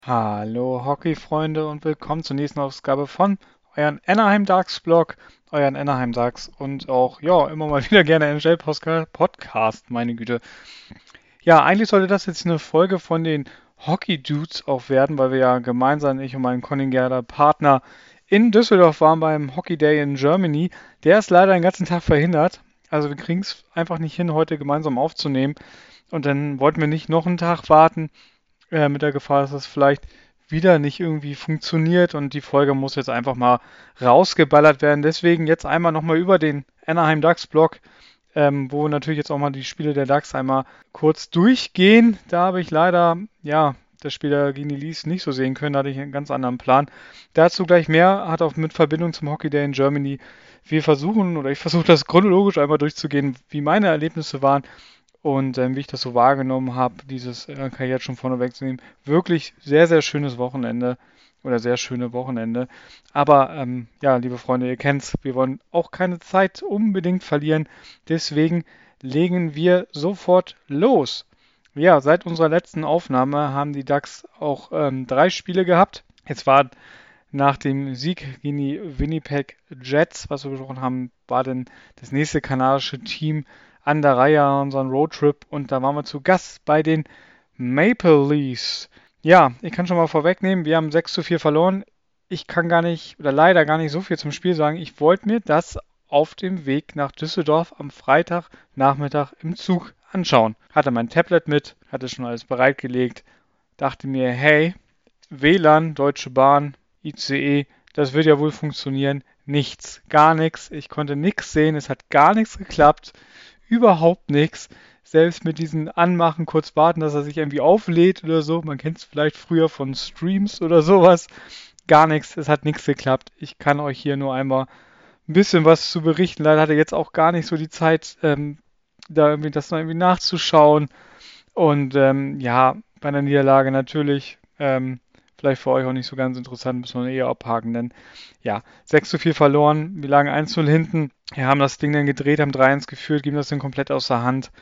Hallo Hockeyfreunde und willkommen zur nächsten Ausgabe von euren Anaheim Ducks Blog, euren Anaheim Ducks und auch, ja, immer mal wieder gerne NHL Podcast, meine Güte. Ja, eigentlich sollte das jetzt eine Folge von den Hockey Dudes auch werden, weil wir ja gemeinsam, ich und mein konjugaler Partner, in Düsseldorf waren beim Hockey Day in Germany. Der ist leider den ganzen Tag verhindert. Also wir kriegen es einfach nicht hin, heute gemeinsam aufzunehmen. Und dann wollten wir nicht noch einen Tag warten, mit der Gefahr, dass es vielleicht wieder nicht irgendwie funktioniert und die Folge muss jetzt einfach mal rausgeballert werden. Deswegen jetzt einmal nochmal über den Anaheim Ducks Blog, wo natürlich jetzt auch mal die Spiele der Ducks einmal kurz durchgehen. Da habe ich leider, ja, das Spiel gegen die Leafs nicht so sehen können, da hatte ich einen ganz anderen Plan. Dazu gleich mehr, hat auch mit Verbindung zum Hockey Day in Germany. Wir versuchen, oder ich versuche das chronologisch einmal durchzugehen, wie meine Erlebnisse waren und wie ich das so wahrgenommen habe, dieses kann ich jetzt schon vorne wegzunehmen, wirklich sehr, sehr schönes Wochenende oder sehr schöne Wochenende. Aber ja, liebe Freunde, ihr kennt's, wir wollen auch keine Zeit unbedingt verlieren. Deswegen legen wir sofort los. Ja, seit unserer letzten Aufnahme haben die Ducks auch 3 Spiele gehabt. Jetzt war nach dem Sieg gegen die Winnipeg Jets, was wir besprochen haben, war dann das nächste kanadische Team an der Reihe an unseren Roadtrip und da waren wir zu Gast bei den Maple Leafs. Ja, ich kann schon mal vorwegnehmen, wir haben 6:4 verloren. Ich kann gar nicht oder leider gar nicht so viel zum Spiel sagen. Ich wollte mir das auf dem Weg nach Düsseldorf am Freitagnachmittag im Zug anschauen. Hatte mein Tablet mit, hatte schon alles bereitgelegt, dachte mir, hey, WLAN, Deutsche Bahn, ICE, das wird ja wohl funktionieren. Nichts, gar nichts. Ich konnte nichts sehen, es hat gar nichts geklappt. Überhaupt nichts. Selbst mit diesen Anmachen, kurz warten, dass er sich irgendwie auflädt oder so. Man kennt es vielleicht früher von Streams oder sowas. Gar nichts, es hat nichts geklappt. Ich kann euch hier nur einmal ein bisschen was zu berichten. Leider hatte ich jetzt auch gar nicht so die Zeit, da irgendwie das noch irgendwie nachzuschauen. Und ja, bei einer Niederlage natürlich, vielleicht für euch auch nicht so ganz interessant, müssen wir eher abhaken, denn ja, 6:4 verloren, wir lagen 1:0 hinten, wir haben das Ding dann gedreht, haben 3:1 geführt, geben das dann komplett aus der Hand.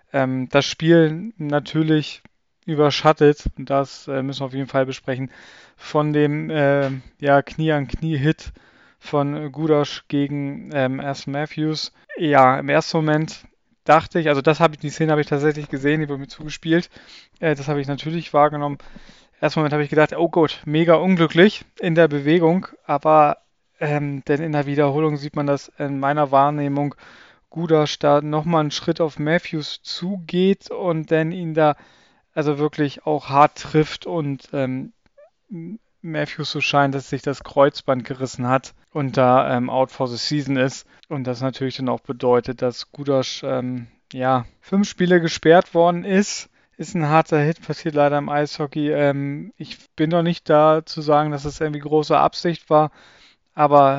Das Spiel natürlich überschattet, und das müssen wir auf jeden Fall besprechen, von dem ja, Knie-an-Knie-Hit von Gudas gegen Aston Matthews. Ja, im ersten Moment dachte ich, also die Szene habe ich tatsächlich gesehen, die wurde mir zugespielt. Das habe ich natürlich wahrgenommen. Im ersten Moment habe ich gedacht, oh Gott, mega unglücklich in der Bewegung, aber denn in der Wiederholung sieht man das in meiner Wahrnehmung Gudas da nochmal einen Schritt auf Matthews zugeht und dann ihn da also wirklich auch hart trifft und Matthews so scheint, dass sich das Kreuzband gerissen hat und da out for the season ist. Und das natürlich dann auch bedeutet, dass Gudas ja 5 Spiele gesperrt worden ist. Ist ein harter Hit, passiert leider im Eishockey. Ich bin noch nicht da zu sagen, dass es irgendwie große Absicht war, aber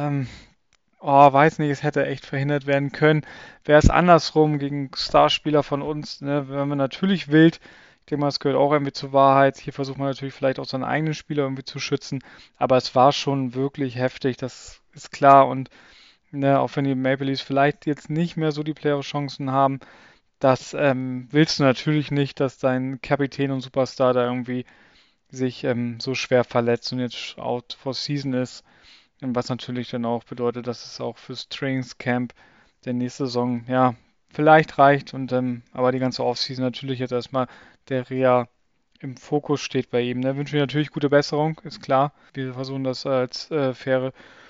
oh, weiß nicht, es hätte echt verhindert werden können. Wäre es andersrum gegen Starspieler von uns, ne, wären wir natürlich wild. Ich denke mal, es gehört auch irgendwie zur Wahrheit. Hier versucht man natürlich vielleicht auch seinen eigenen Spieler irgendwie zu schützen. Aber es war schon wirklich heftig, das ist klar. Und ne, auch wenn die Maple Leafs vielleicht jetzt nicht mehr so die Playoff-Chancen haben, das willst du natürlich nicht, dass dein Kapitän und Superstar da irgendwie sich so schwer verletzt und jetzt out for season ist. Was natürlich dann auch bedeutet, dass es auch fürs Trainingscamp der nächste Saison, ja, vielleicht reicht und aber die ganze Offseason natürlich jetzt erstmal der Reha im Fokus steht bei ihm. Da wünschen wir natürlich gute Besserung, ist klar. Wir versuchen das als faire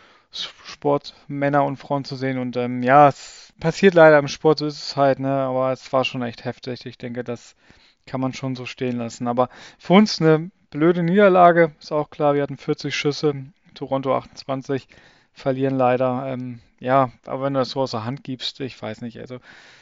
Sportmänner und Frauen zu sehen und ja, es passiert leider im Sport, so ist es halt, ne, aber es war schon echt heftig. Ich denke, das kann man schon so stehen lassen. Aber für uns eine blöde Niederlage, ist auch klar, wir hatten 40 Schüsse, Toronto 28, verlieren leider. Ja, aber wenn du das so aus der Hand gibst, ich weiß nicht. Also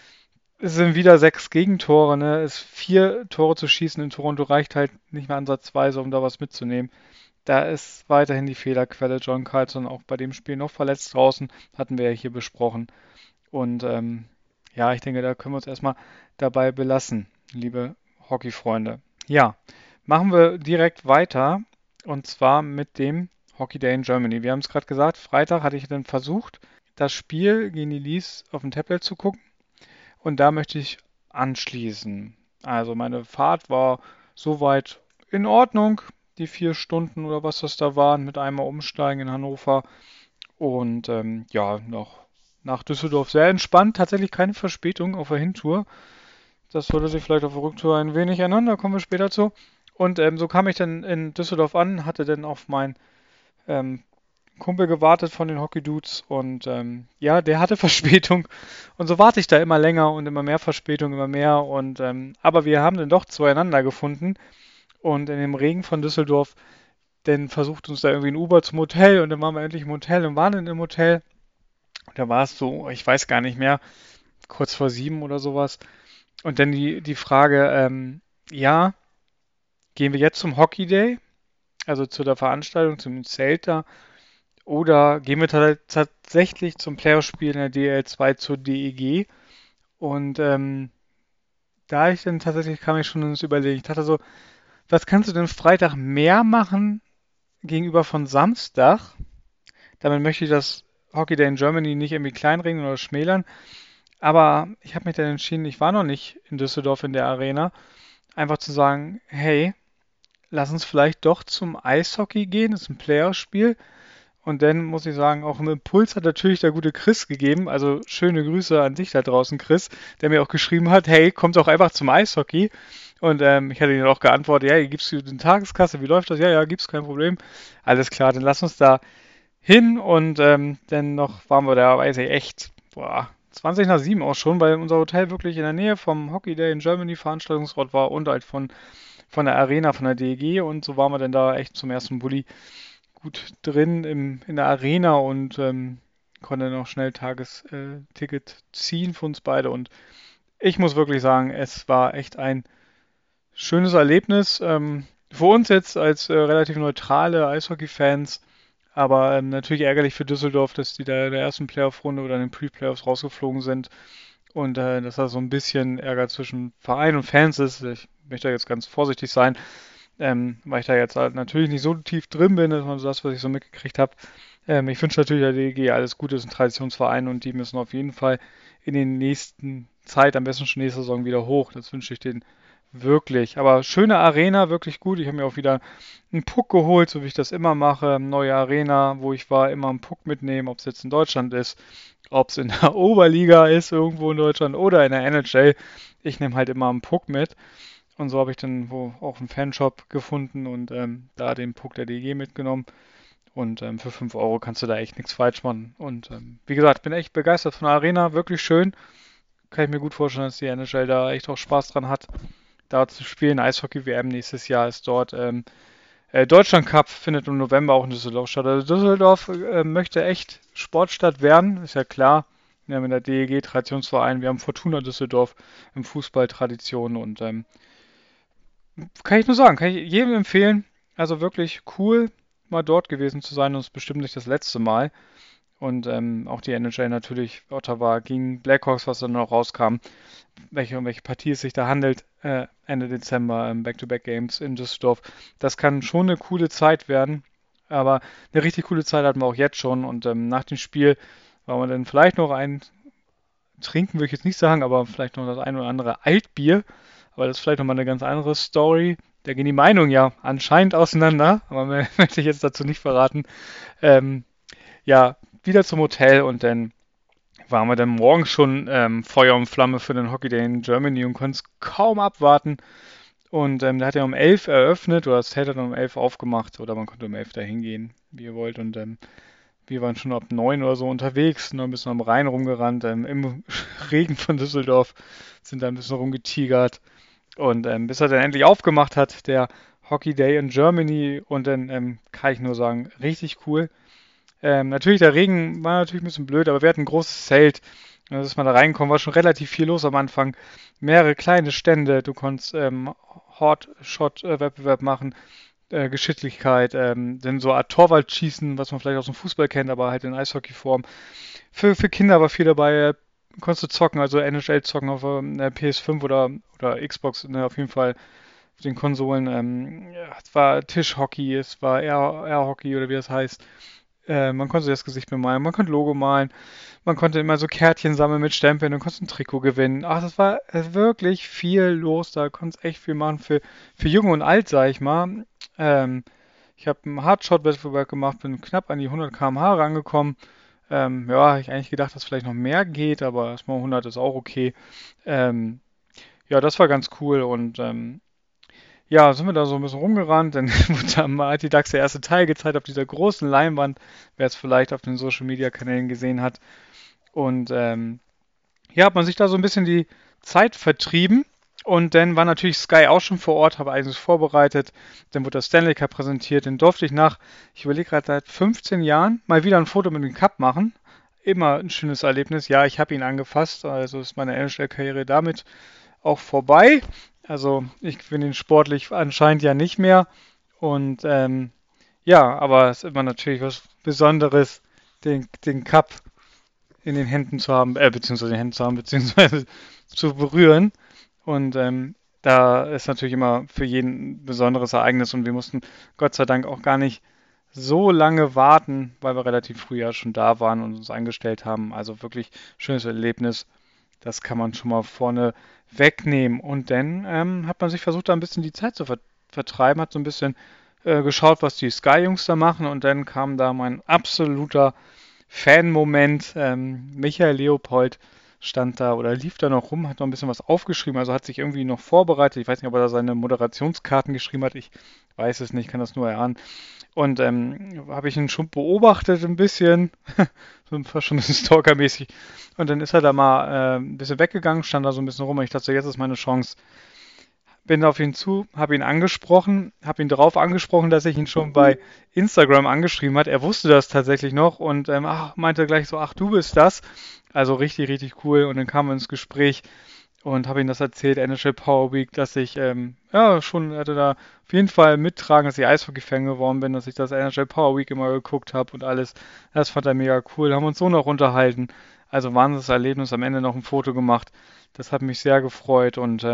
es sind wieder 6 Gegentore, ne? Es 4 Tore zu schießen in Toronto reicht halt nicht mehr ansatzweise, um da was mitzunehmen. Da ist weiterhin die Fehlerquelle. John Carlson auch bei dem Spiel noch verletzt draußen, hatten wir ja hier besprochen. Und ja, ich denke, da können wir uns erstmal dabei belassen, liebe Hockeyfreunde. Ja, machen wir direkt weiter und zwar mit dem Hockey Day in Germany. Wir haben es gerade gesagt, Freitag hatte ich dann versucht, das Spiel gegen die Leafs auf dem Tablet zu gucken und da möchte ich anschließen. Also meine Fahrt war soweit in Ordnung. die 4 Stunden oder was das da waren, mit einmal umsteigen in Hannover. Und ja, noch nach Düsseldorf sehr entspannt, tatsächlich keine Verspätung auf der Hintour. Das sollte sich vielleicht auf der Rücktour ein wenig ändern, da kommen wir später zu. Und so kam ich dann in Düsseldorf an, hatte dann auf meinen ähm, Kumpel gewartet von den Hockey Dudes und ja, der hatte Verspätung und so warte ich da immer länger und immer mehr Verspätung, immer mehr und aber wir haben dann doch zueinander gefunden und in dem Regen von Düsseldorf dann versucht uns da irgendwie ein Uber zum Hotel und dann waren wir endlich im Hotel und waren dann im Hotel und da war es so, ich weiß gar nicht mehr, kurz vor 7 oder sowas und dann die Frage, ja, gehen wir jetzt zum Hockey Day, also zu der Veranstaltung, zum Zelt da. Oder gehen wir tatsächlich zum Playoff-Spiel in der DL2 zur DEG. Und da ich dann tatsächlich kam ich schon ins Überlegen. Ich dachte so, was kannst du denn Freitag mehr machen gegenüber von Samstag? Damit möchte ich das Hockey Day in Germany nicht irgendwie kleinreden oder schmälern. Aber ich habe mich dann entschieden, ich war noch nicht in Düsseldorf in der Arena, einfach zu sagen, hey, lass uns vielleicht doch zum Eishockey gehen. Das ist ein Playoff-Spiel. Und dann muss ich sagen, auch im Impuls hat natürlich der gute Chris gegeben. Also schöne Grüße an dich da draußen, Chris, der mir auch geschrieben hat, hey, kommt doch einfach zum Eishockey. Und ich hatte ihm auch geantwortet, ja, gibst du den Tageskasse, wie läuft das? Ja, ja, gibt's kein Problem. Alles klar, dann lass uns da hin. Und dann noch waren wir da, weiß ich, echt, 20 nach 7 auch schon, weil unser Hotel wirklich in der Nähe vom Hockey Day in Germany Veranstaltungsort war und halt von der Arena, von der DEG. Und so waren wir dann da echt zum ersten Bulli gut drin in der Arena und konnte noch schnell Tagesticket ziehen für uns beide. Und ich muss wirklich sagen, es war echt ein schönes Erlebnis. Für uns jetzt als relativ neutrale Eishockey-Fans, aber natürlich ärgerlich für Düsseldorf, dass die da in der ersten Playoff-Runde oder in den Pre-Playoffs rausgeflogen sind. Und dass da so ein bisschen Ärger zwischen Verein und Fans ist. Ich möchte da jetzt ganz vorsichtig sein, weil ich da jetzt halt natürlich nicht so tief drin bin, dass man so das, was ich so mitgekriegt habe. Ich wünsche natürlich der DEG alles Gute, ist ein Traditionsverein und die müssen auf jeden Fall in den nächsten Zeit, am besten schon nächste Saison wieder hoch. Das wünsche ich denen wirklich. Aber schöne Arena, wirklich gut. Ich habe mir auch wieder einen Puck geholt, so wie ich das immer mache. Neue Arena, wo ich war, immer einen Puck mitnehmen, ob es jetzt in Deutschland ist, ob es in der Oberliga ist, irgendwo in Deutschland oder in der NHL. Ich nehme halt immer einen Puck mit. Und so habe ich dann auch einen Fanshop gefunden und da den Puck der DG mitgenommen. Und für 5 Euro kannst du da echt nichts falsch machen. Und wie gesagt, bin echt begeistert von der Arena, wirklich schön. Kann ich mir gut vorstellen, dass die NHL da echt auch Spaß dran hat, da zu spielen. Eishockey-WM nächstes Jahr ist dort. Deutschland Cup findet im November auch in Düsseldorf statt. Also Düsseldorf möchte echt Sportstadt werden, ist ja klar. Wir haben in der DEG Traditionsverein, wir haben Fortuna Düsseldorf im Fußball Tradition und kann ich nur sagen, kann ich jedem empfehlen. Also wirklich cool, mal dort gewesen zu sein und es ist bestimmt nicht das letzte Mal. Und auch die NHL natürlich, Ottawa gegen Blackhawks, was dann noch rauskam, um welche Partie es sich da handelt, Ende Dezember, Back-to-Back-Games in Düsseldorf. Das kann schon eine coole Zeit werden, aber eine richtig coole Zeit hatten wir auch jetzt schon. Und nach dem Spiel wollen wir dann vielleicht noch ein trinken, würde ich jetzt nicht sagen, aber vielleicht noch das ein oder andere Altbier. Aber das ist vielleicht nochmal eine ganz andere Story. Da gehen die Meinungen ja anscheinend auseinander, aber mehr möchte ich jetzt dazu nicht verraten. Ähm, ja, wieder zum Hotel und dann waren wir dann morgens schon Feuer und Flamme für den Hockey Day in Germany und konnten es kaum abwarten. Und der hat ja um 11 eröffnet oder das Zelt hat dann um 11 aufgemacht oder man konnte um 11 da hingehen, wie ihr wollt. Und wir waren schon ab 9 oder so unterwegs, noch ein bisschen am Rhein rumgerannt, im Regen von Düsseldorf, sind da ein bisschen rumgetigert. Und bis er dann endlich aufgemacht hat, der Hockey Day in Germany. Und dann kann ich nur sagen, richtig cool. Natürlich, der Regen war natürlich ein bisschen blöd, aber wir hatten ein großes Zelt. Und als man da reinkommen, war schon relativ viel los am Anfang. Mehrere kleine Stände. Du konntest Hot-Shot-Wettbewerb machen, Geschicklichkeit, dann so eine Art Torwaldschießen, was man vielleicht aus dem Fußball kennt, aber halt in Eishockeyform. Für Kinder war viel dabei. Konntest du zocken, also NHL zocken auf der PS5 oder Xbox, ne, auf jeden Fall auf den Konsolen. Ja, es war Tischhockey, es war Air Hockey oder wie das heißt. Man konnte sich das Gesicht bemalen, man konnte Logo malen, man konnte immer so Kärtchen sammeln mit Stempeln und konnte ein Trikot gewinnen. Ach, das war wirklich viel los, da konntest echt viel machen für Jung und Alt, sag ich mal. Ähm, Ich habe einen Hardshot-Wettbewerb gemacht, bin knapp an die 100 km/h rangekommen. Ja, ich eigentlich gedacht, dass vielleicht noch mehr geht, aber erstmal 100 ist auch okay. Ähm, ja, das war ganz cool und ja, sind wir da so ein bisschen rumgerannt, dann wurde am Mighty Ducks der erste Teil gezeigt auf dieser großen Leinwand, wer es vielleicht auf den Social Media Kanälen gesehen hat. Und ja, hat man sich da so ein bisschen die Zeit vertrieben. Und dann war natürlich Sky auch schon vor Ort, habe einiges vorbereitet. Dann wurde das Stanley Cup präsentiert. Dann durfte ich ich überlege gerade seit 15 Jahren, mal wieder ein Foto mit dem Cup machen. Immer ein schönes Erlebnis. Ja, ich habe ihn angefasst, also ist meine NHL-Karriere damit auch vorbei. Also ich finde ihn sportlich anscheinend ja nicht mehr. Und ja, aber es ist immer natürlich was Besonderes, den Cup in den Händen zu haben, beziehungsweise in den Händen zu haben, beziehungsweise zu berühren. Und da ist natürlich immer für jeden ein besonderes Ereignis und wir mussten Gott sei Dank auch gar nicht so lange warten, weil wir relativ früh ja schon da waren und uns eingestellt haben. Also wirklich schönes Erlebnis. Das kann man schon mal vorne wegnehmen. Und dann hat man sich versucht, da ein bisschen die Zeit zu vertreiben, hat so ein bisschen geschaut, was die Sky-Jungs da machen. Und dann kam da mein absoluter Fan-Moment. Michael Leopold stand da oder lief da noch rum, hat noch ein bisschen was aufgeschrieben, also hat sich irgendwie noch vorbereitet. Ich weiß nicht, ob er da seine Moderationskarten geschrieben hat. Ich weiß es nicht, kann das nur erahnen. Und habe ich ihn schon beobachtet ein bisschen, so fast schon ein bisschen stalkermäßig. Und dann ist er da mal ein bisschen weggegangen, stand da so ein bisschen rum und ich dachte, so, jetzt ist meine Chance. Bin auf ihn zu, habe ihn angesprochen, habe ihn darauf angesprochen, dass ich ihn schon bei Instagram angeschrieben hat. Er wusste das tatsächlich noch und meinte gleich so, ach, du bist das. Also richtig, richtig cool. Und dann kamen wir ins Gespräch und habe ihm das erzählt, NHL Power Week, dass ich ja schon hatte da auf jeden Fall mittragen, dass ich Eishockey-Fan geworden bin, dass ich das NHL Power Week immer geguckt habe und alles. Das fand er mega cool. Haben uns so noch unterhalten. Also wahnsinniges Erlebnis. Am Ende noch ein Foto gemacht. Das hat mich sehr gefreut und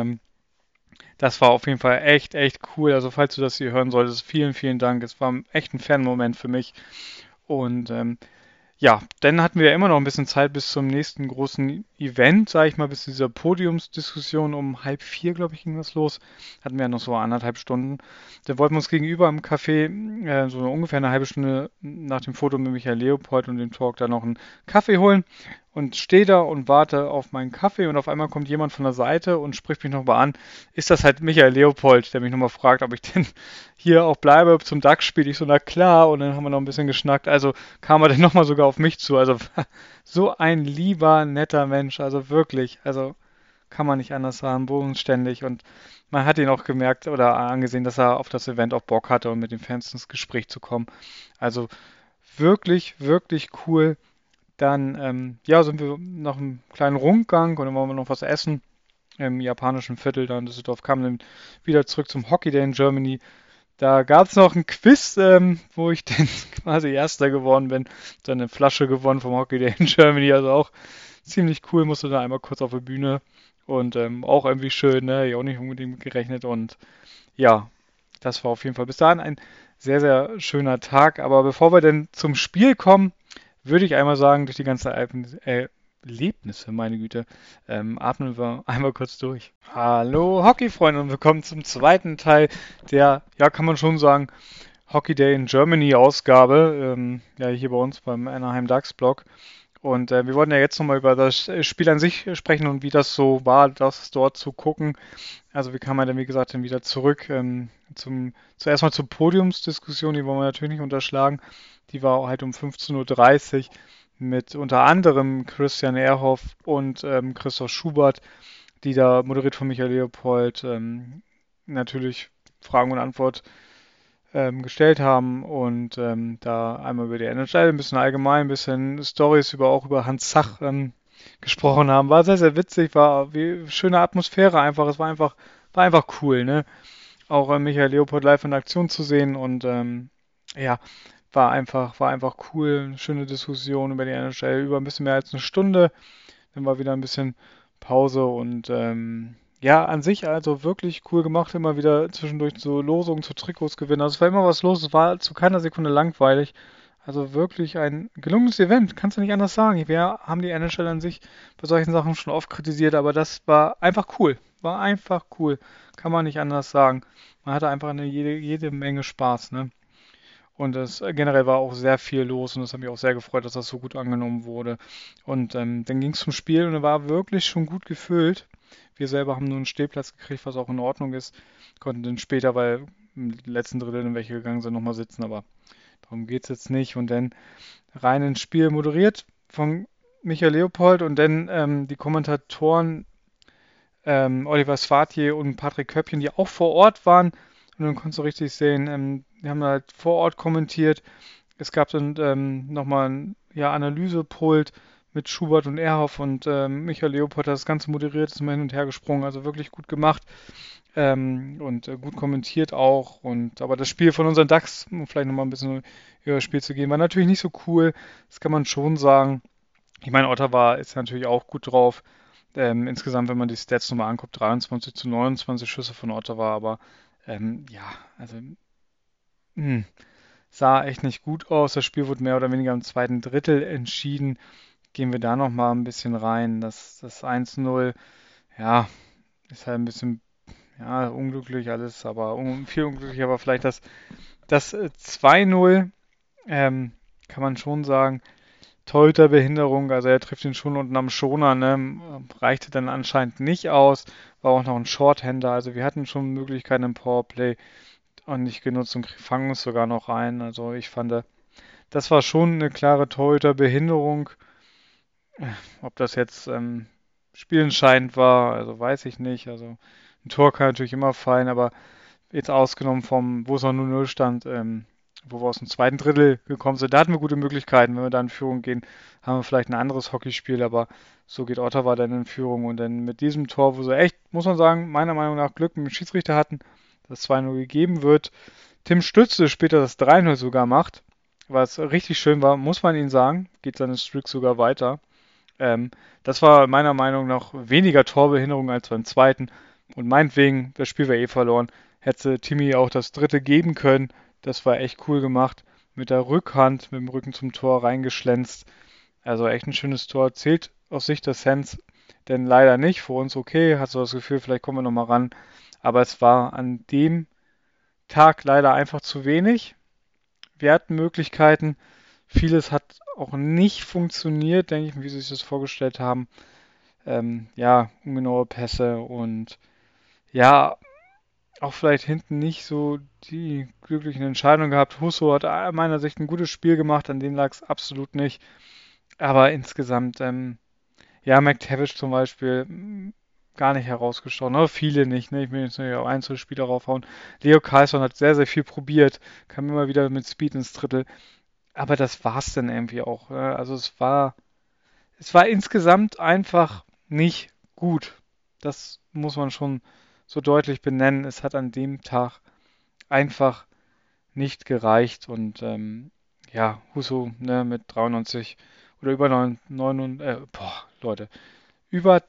das war auf jeden Fall echt, echt cool. Also falls du das hier hören solltest, vielen, vielen Dank. Es war echt ein Fan-Moment für mich. Und ja, dann hatten wir ja immer noch ein bisschen Zeit bis zum nächsten großen Event, sage ich mal, bis zu dieser Podiumsdiskussion um halb vier, glaube ich, ging das los. Hatten wir ja noch so 1,5 Stunden. Da wollten wir uns gegenüber im Café so ungefähr eine halbe Stunde nach dem Foto mit Michael Leopold und dem Talk da noch einen Kaffee holen und stehe da und warte auf meinen Kaffee und auf einmal kommt jemand von der Seite und spricht mich nochmal an. Ist das halt Michael Leopold, der mich nochmal fragt, ob ich denn hier auch bleibe zum DAX-Spiel? Ich so, na klar, und dann haben wir noch ein bisschen geschnackt. Also kam er dann nochmal sogar auf mich zu. Also so ein lieber, netter Mensch, also wirklich, also kann man nicht anders sagen, bodenständig und man hat ihn auch gemerkt oder angesehen, dass er auf das Event auch Bock hatte und mit den Fans ins Gespräch zu kommen. Also wirklich, wirklich cool. Dann, ja, sind wir noch einen kleinen Rundgang und dann wollen wir noch was essen im japanischen Viertel da in Düsseldorf, kamen dann wieder zurück zum Hockey Day in Germany. Da gab es noch ein Quiz, wo ich dann quasi Erster geworden bin. Dann eine Flasche gewonnen vom Hockey Day in Germany, also auch ziemlich cool, musste da einmal kurz auf die Bühne und auch irgendwie schön, ne? Ich auch nicht unbedingt mit gerechnet und ja, das war auf jeden Fall bis dahin ein sehr, sehr schöner Tag. Aber bevor wir denn zum Spiel kommen, würde ich einmal sagen, durch die ganzen Erlebnisse, meine Güte, atmen wir einmal kurz durch. Hallo Hockeyfreunde und willkommen zum zweiten Teil der, ja kann man schon sagen, Hockey Day in Germany Ausgabe, ja hier bei uns beim Anaheim Ducks Blog. Und wir wollten ja jetzt nochmal über das Spiel an sich sprechen und wie das so war, das dort zu gucken. Also wie kam man denn, wie gesagt, dann wieder zurück zuerst mal zur Podiumsdiskussion, die wollen wir natürlich nicht unterschlagen. Die war halt um 15:30 Uhr mit unter anderem Christian Ehrhoff und Christoph Schubert, die da moderiert von Michael Leopold natürlich Fragen und Antwort gestellt haben und da einmal über die NHL, ein bisschen allgemein, ein bisschen Stories auch über Hans Zach gesprochen haben. War sehr, sehr witzig, war wie schöne Atmosphäre einfach. Es war einfach cool, ne? Auch Michael Leopold live in Aktion zu sehen und ja, war einfach cool. Eine schöne Diskussion über die NHL, über ein bisschen mehr als eine Stunde. Dann war wieder ein bisschen Pause und ja, an sich also wirklich cool gemacht. Immer wieder zwischendurch so Losungen zu Trikots gewinnen. Also es war immer was los. Es war zu keiner Sekunde langweilig. Also wirklich ein gelungenes Event, kannst du nicht anders sagen. Wir haben die NHL an sich bei solchen Sachen schon oft kritisiert, aber das war einfach cool. War einfach cool. Kann man nicht anders sagen. Man hatte einfach jede Menge Spaß, ne? Und es generell war auch sehr viel los und es hat mich auch sehr gefreut, dass das so gut angenommen wurde. Und dann ging es zum Spiel und er war wirklich schon gut gefüllt. Wir selber haben nur einen Stehplatz gekriegt, was auch in Ordnung ist. Konnten dann später, weil im letzten Drittel in welche gegangen sind, nochmal sitzen, aber darum geht es jetzt nicht. Und dann rein ins Spiel moderiert von Michael Leopold und dann die Kommentatoren Oliver Svatier und Patrick Köppchen, die auch vor Ort waren. Und dann konntest du richtig sehen, die haben halt vor Ort kommentiert. Es gab dann nochmal ein Analysepult mit Schubert und Erhoff und Michael Leopold hat das Ganze moderiert, ist immer hin und her gesprungen, also wirklich gut gemacht und gut kommentiert auch. Aber das Spiel von unseren Ducks, um vielleicht nochmal ein bisschen über das Spiel zu gehen, war natürlich nicht so cool. Das kann man schon sagen. Ich meine, Ottawa ist natürlich auch gut drauf. Insgesamt, wenn man die Stats nochmal anguckt, 23 zu 29 Schüsse von Ottawa, aber ja, also mh, sah echt nicht gut aus. Das Spiel wurde mehr oder weniger im zweiten Drittel entschieden. Gehen wir da nochmal ein bisschen rein. Das 1-0, ja, ist halt ein bisschen unglücklich alles, aber viel unglücklich, aber vielleicht das 2-0, kann man schon sagen. Torhüterbehinderung, also er trifft ihn schon unten am Schoner, ne? Reichte dann anscheinend nicht aus, war auch noch ein Shorthander, also wir hatten schon Möglichkeiten im Powerplay und nicht genutzt und fangen uns sogar noch ein. Also ich fand, das war schon eine klare Torhüterbehinderung. Ob das jetzt spielentscheidend war, also weiß ich nicht. Also ein Tor kann natürlich immer fallen, aber jetzt ausgenommen vom, wo es noch 0-0 stand, wo wir aus dem zweiten Drittel gekommen sind, da hatten wir gute Möglichkeiten. Wenn wir da in Führung gehen, haben wir vielleicht ein anderes Hockeyspiel, aber so geht Ottawa dann in Führung. Und dann mit diesem Tor, wo sie echt, muss man sagen, meiner Meinung nach Glück mit dem Schiedsrichter hatten, dass 2-0 gegeben wird. Tim Stützle später das 3-0 sogar macht, was richtig schön war, muss man ihn sagen, geht seine Streak sogar weiter. Das war meiner Meinung nach weniger Torbehinderung als beim zweiten. Und meinetwegen, das Spiel wäre eh verloren. Hätte Timmy auch das dritte geben können. Das war echt cool gemacht. Mit der Rückhand, mit dem Rücken zum Tor reingeschlänzt. Also echt ein schönes Tor. Zählt aus Sicht der Sens denn leider nicht. Für uns okay. Hast du das Gefühl, vielleicht kommen wir nochmal ran. Aber es war an dem Tag leider einfach zu wenig. Wir hatten Möglichkeiten. Vieles hat auch nicht funktioniert, denke ich, wie sie sich das vorgestellt haben. Ungenaue Pässe und ja, auch vielleicht hinten nicht so die glücklichen Entscheidungen gehabt. Husso hat aus meiner Sicht ein gutes Spiel gemacht, an dem lag es absolut nicht. Aber insgesamt, McTavish zum Beispiel, gar nicht herausgestochen, aber viele nicht. Ne? Ich will jetzt nicht auf Einzelspieler raufhauen. Leo Carlsson hat sehr, sehr viel probiert, kam immer wieder mit Speed ins Drittel. Aber das war's dann irgendwie auch. Also es war insgesamt einfach nicht gut. Das muss man schon so deutlich benennen. Es hat an dem Tag einfach nicht gereicht und Husso, ne, mit 93 oder über 9, Leute, über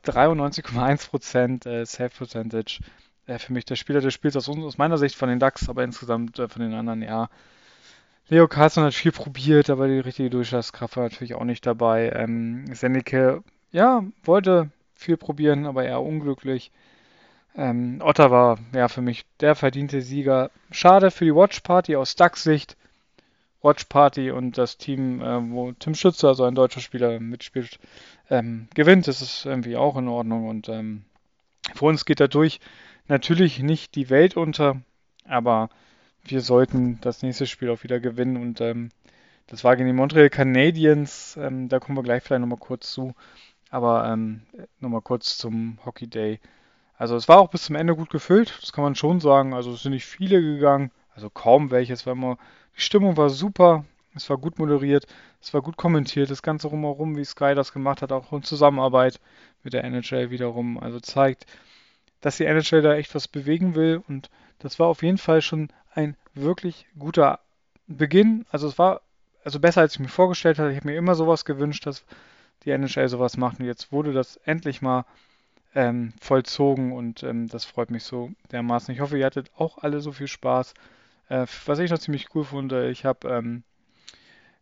93,1% Save Percentage. Für mich der Spieler des Spiels aus meiner Sicht von den Ducks, aber insgesamt von den anderen, ja. Leo Carlsson hat viel probiert, aber die richtige Durchschlagskraft war natürlich auch nicht dabei. Senneke, ja, wollte viel probieren, aber eher unglücklich. Ottawa, ja, für mich der verdiente Sieger. Schade für die Watch Party aus Ducks Sicht. Watch Party und das Team, wo Tim Stützle, also ein deutscher Spieler, mitspielt, gewinnt. Das ist irgendwie auch in Ordnung. Und für uns geht dadurch natürlich nicht die Welt unter, aber wir sollten das nächste Spiel auch wieder gewinnen. Und das war gegen die Montreal Canadiens. Da kommen wir gleich vielleicht nochmal kurz zu. Aber nochmal kurz zum Hockey Day. Also es war auch bis zum Ende gut gefüllt, das kann man schon sagen. Also es sind nicht viele gegangen, also kaum welche. Die Stimmung war super, es war gut moderiert, es war gut kommentiert, das Ganze rumherum, wie Sky das gemacht hat, auch in Zusammenarbeit mit der NHL wiederum. Also zeigt, dass die NHL da echt was bewegen will und das war auf jeden Fall schon ein wirklich guter Beginn. Also es war besser, als ich mir vorgestellt hatte. Ich habe mir immer sowas gewünscht, dass die NHL sowas macht und jetzt wurde das endlich mal vollzogen und das freut mich so dermaßen. Ich hoffe, ihr hattet auch alle so viel Spaß. Was ich noch ziemlich cool fand, ich habe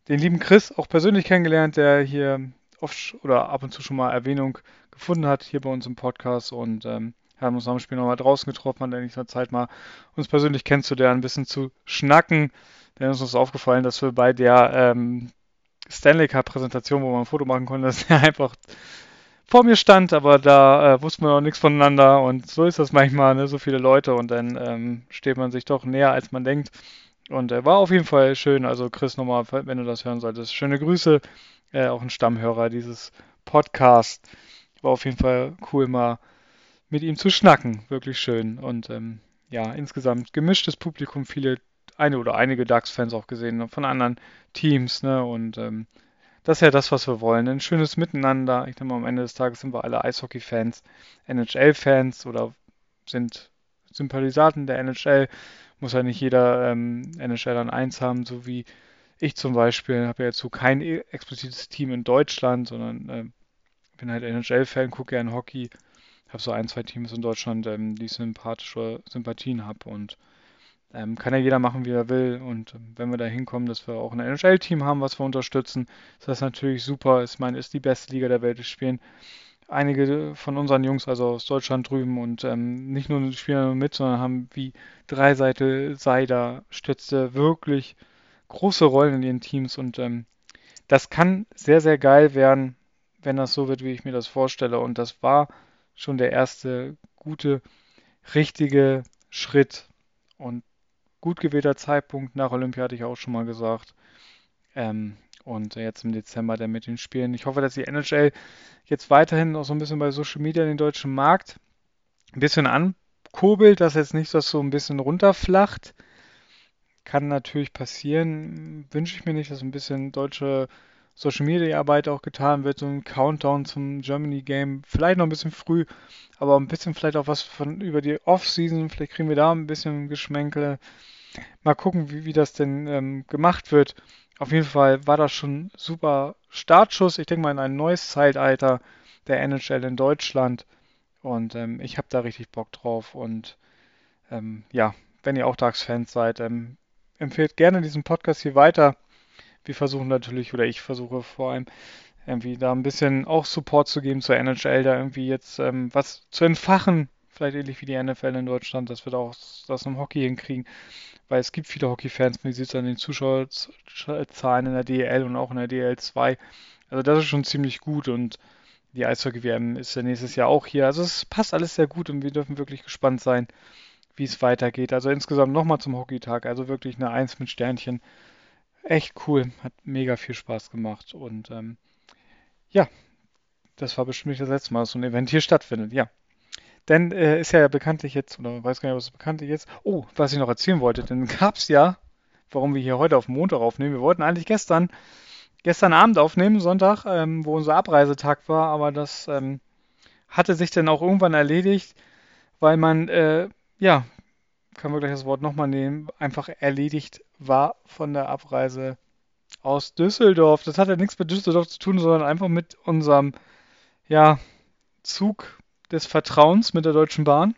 den lieben Chris auch persönlich kennengelernt, der hier oft oder ab und zu schon mal Erwähnung gefunden hat hier bei uns im Podcast und haben uns nach dem Spiel nochmal draußen getroffen, hatten endlich mal Zeit, mal uns persönlich kennenzulernen, ein bisschen zu schnacken. Denn uns ist aufgefallen, dass wir bei der Stanley Cup Präsentation, wo man ein Foto machen konnte, dass er einfach vor mir stand, aber da wussten wir noch nichts voneinander und so ist das manchmal, ne? So viele Leute und dann steht man sich doch näher, als man denkt. Und war auf jeden Fall schön. Also Chris, nochmal, wenn du das hören solltest, schöne Grüße. Auch ein Stammhörer dieses Podcasts. War auf jeden Fall cool, mal mit ihm zu schnacken. Wirklich schön. Und ja, insgesamt gemischtes Publikum, einige Ducks-Fans auch gesehen, ne, von anderen Teams, ne? Und das ist ja das, was wir wollen. Ein schönes Miteinander. Ich denke mal, am Ende des Tages sind wir alle Eishockey-Fans, NHL-Fans oder sind Sympathisanten der NHL. Muss ja nicht jeder NHL an 1 haben, so wie ich zum Beispiel. Habe ja jetzt so kein explizites Team in Deutschland, sondern bin halt NHL-Fan, gucke gerne Hockey. Habe so ein, zwei Teams in Deutschland, die ich sympathische Sympathien habe und kann ja jeder machen, wie er will. Und wenn wir da hinkommen, dass wir auch ein NHL-Team haben, was wir unterstützen, ist das natürlich super. Ich meine, ist die beste Liga der Welt. Es spielen einige von unseren Jungs, also aus Deutschland drüben, und nicht nur spielen mit, sondern haben wie Dreiseite, Seider, Stütze wirklich große Rollen in ihren Teams. Und das kann sehr, sehr geil werden, wenn das so wird, wie ich mir das vorstelle. Und das war schon der erste gute, richtige Schritt. Und gut gewählter Zeitpunkt nach Olympia, hatte ich auch schon mal gesagt. Und jetzt im Dezember dann mit den Spielen. Ich hoffe, dass die NHL jetzt weiterhin auch so ein bisschen bei Social Media den deutschen Markt ein bisschen ankurbelt, dass jetzt nicht das so ein bisschen runterflacht. Kann natürlich passieren. Wünsche ich mir nicht, dass ein bisschen deutsche Social Media Arbeit auch getan wird. So ein Countdown zum Germany Game. Vielleicht noch ein bisschen früh, aber ein bisschen vielleicht auch was von über die Off-Season. Vielleicht kriegen wir da ein bisschen Geschmänkle. Mal gucken, wie das denn gemacht wird. Auf jeden Fall war das schon super Startschuss. Ich denke mal in ein neues Zeitalter der NHL in Deutschland. Und ich habe da richtig Bock drauf. Und ja, wenn ihr auch Ducks-Fans seid, empfehlt gerne diesen Podcast hier weiter. Wir versuchen natürlich, oder ich versuche vor allem, irgendwie da ein bisschen auch Support zu geben zur NHL, da irgendwie jetzt was zu entfachen. Vielleicht ähnlich wie die NFL in Deutschland, dass wir da auch das im Hockey hinkriegen. Weil es gibt viele Hockey-Fans, wie sieht es an den Zuschauerzahlen in der DEL und auch in der DEL 2. Also das ist schon ziemlich gut und die Eishockey-WM ist ja nächstes Jahr auch hier. Also es passt alles sehr gut und wir dürfen wirklich gespannt sein, wie es weitergeht. Also insgesamt nochmal zum Hockeytag. Also wirklich eine Eins mit Sternchen. Echt cool. Hat mega viel Spaß gemacht. Und ja, das war bestimmt nicht das letzte Mal, dass so ein Event hier stattfindet. Ja. Denn ist ja bekanntlich jetzt, oder weiß gar nicht, was bekanntlich jetzt. Oh, was ich noch erzählen wollte, denn gab es ja, warum wir hier heute auf Montag aufnehmen. Wir wollten eigentlich gestern Abend aufnehmen, Sonntag, wo unser Abreisetag war, aber das hatte sich dann auch irgendwann erledigt, weil man, ja, können wir gleich das Wort nochmal nehmen, einfach erledigt war von der Abreise aus Düsseldorf. Das hat ja nichts mit Düsseldorf zu tun, sondern einfach mit unserem, ja, Zug des Vertrauens mit der Deutschen Bahn.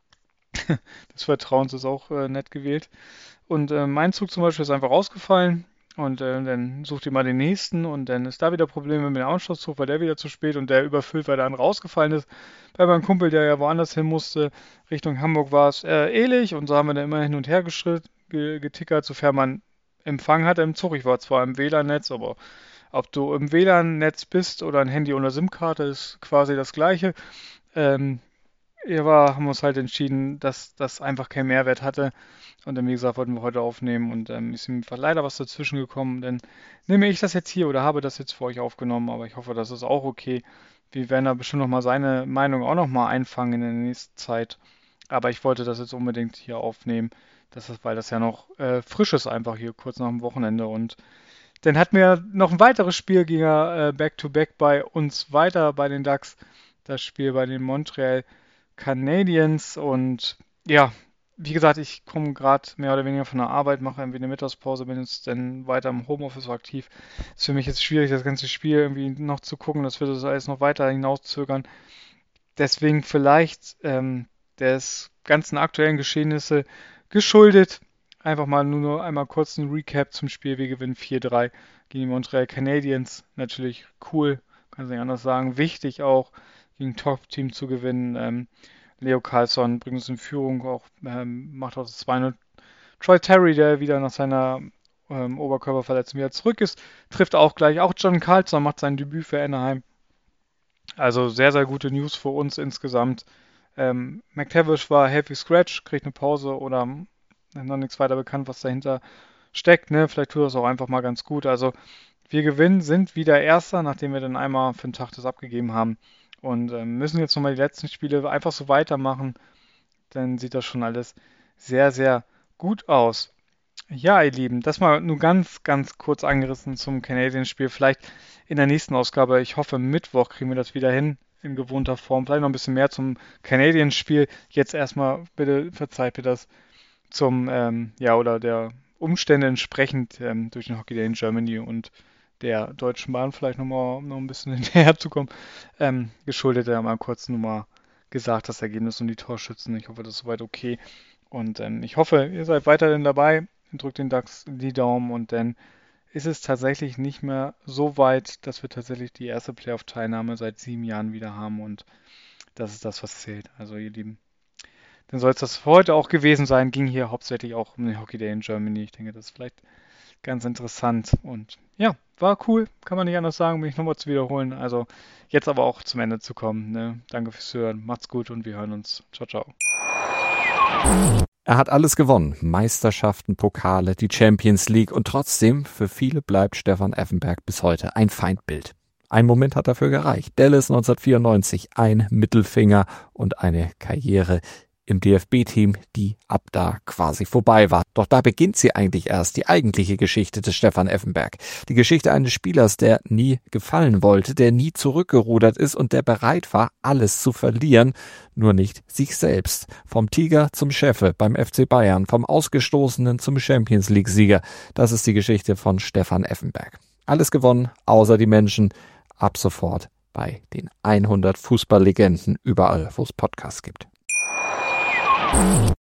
Des Vertrauens ist auch nett gewählt. Und mein Zug zum Beispiel ist einfach ausgefallen. Und dann sucht ihr mal den nächsten und dann ist da wieder Probleme mit dem Anschlusszug, weil der wieder zu spät und der überfüllt, weil der andere rausgefallen ist. Bei meinem Kumpel, der ja woanders hin musste, Richtung Hamburg war es ähnlich und so haben wir dann immer hin und her getickert, sofern man Empfang hatte im Zug. Ich war zwar im WLAN-Netz, aber ob du im WLAN-Netz bist oder ein Handy ohne SIM-Karte ist quasi das Gleiche. Ähm, haben wir uns halt entschieden, dass das einfach keinen Mehrwert hatte. Und dann, wie gesagt, wollten wir heute aufnehmen und ist mir leider was dazwischen gekommen. Dann nehme ich das jetzt hier oder habe das jetzt für euch aufgenommen, aber ich hoffe, das ist auch okay. Wir werden da bestimmt nochmal seine Meinung auch nochmal einfangen in der nächsten Zeit. Aber ich wollte das jetzt unbedingt hier aufnehmen, weil das ja noch frisch ist, einfach hier kurz nach dem Wochenende. Und dann hatten wir noch ein weiteres Spiel, ging ja Back-to-Back bei uns weiter bei den Ducks. Das Spiel bei den Montreal Canadiens und ja, wie gesagt, ich komme gerade mehr oder weniger von der Arbeit, mache irgendwie eine Mittagspause, bin jetzt dann weiter im Homeoffice aktiv. Ist für mich jetzt schwierig, das ganze Spiel irgendwie noch zu gucken, das wird das alles noch weiter hinauszögern. Deswegen vielleicht des ganzen aktuellen Geschehnisse geschuldet, einfach mal nur einmal kurz ein Recap zum Spiel. Wir gewinnen 4-3 gegen die Montreal Canadiens. Natürlich cool, kann ich nicht anders sagen. Wichtig auch, gegen ein Top-Team zu gewinnen. Leo Carlsson bringt uns in Führung, auch macht auch das 2-0. Troy Terry, der wieder nach seiner Oberkörperverletzung wieder zurück ist, trifft auch gleich. Auch John Carlson macht sein Debüt für Anaheim. Also sehr, sehr gute News für uns insgesamt. McTavish war Heavy Scratch, kriegt eine Pause oder noch nichts weiter bekannt, was dahinter steckt. Ne? Vielleicht tut das auch einfach mal ganz gut. Also wir gewinnen, sind wieder Erster, nachdem wir dann einmal für den Tag das abgegeben haben. Und müssen jetzt nochmal die letzten Spiele einfach so weitermachen. Dann sieht das schon alles sehr, sehr gut aus. Ja, ihr Lieben, das mal nur ganz, ganz kurz angerissen zum Canadiens-Spiel. Vielleicht in der nächsten Ausgabe, ich hoffe, Mittwoch kriegen wir das wieder hin in gewohnter Form. Vielleicht noch ein bisschen mehr zum Canadiens-Spiel. Jetzt erstmal, bitte verzeiht mir das zum, oder der Umstände entsprechend durch den Hockey Day in Germany und der Deutschen Bahn vielleicht noch ein bisschen hinterher zu kommen. Geschuldet, ja mal kurz nur mal gesagt, das Ergebnis und die Torschützen. Ich hoffe, das ist soweit okay. Und ich hoffe, ihr seid weiterhin dabei. Drückt den DAX die Daumen und dann ist es tatsächlich nicht mehr so weit, dass wir tatsächlich die erste Playoff-Teilnahme seit 7 Jahren wieder haben und das ist das, was zählt. Also ihr Lieben, dann soll es das für heute auch gewesen sein. Ging hier hauptsächlich auch um den Hockey Day in Germany. Ich denke, das ist vielleicht ganz interessant und ja, war cool, kann man nicht anders sagen, mich nochmal zu wiederholen. Also jetzt aber auch zum Ende zu kommen. Ne? Danke fürs Hören, macht's gut und wir hören uns. Ciao, ciao. Er hat alles gewonnen. Meisterschaften, Pokale, die Champions League und trotzdem, für viele bleibt Stefan Effenberg bis heute ein Feindbild. Ein Moment hat dafür gereicht. Dallas 1994, ein Mittelfinger und eine Karriere im DFB-Team, die ab da quasi vorbei war. Doch da beginnt sie eigentlich erst, die eigentliche Geschichte des Stefan Effenberg. Die Geschichte eines Spielers, der nie gefallen wollte, der nie zurückgerudert ist und der bereit war, alles zu verlieren, nur nicht sich selbst. Vom Tiger zum Chefe beim FC Bayern, vom Ausgestoßenen zum Champions-League-Sieger. Das ist die Geschichte von Stefan Effenberg. Alles gewonnen, außer die Menschen. Ab sofort bei den 100 Fußballlegenden überall, wo es Podcasts gibt.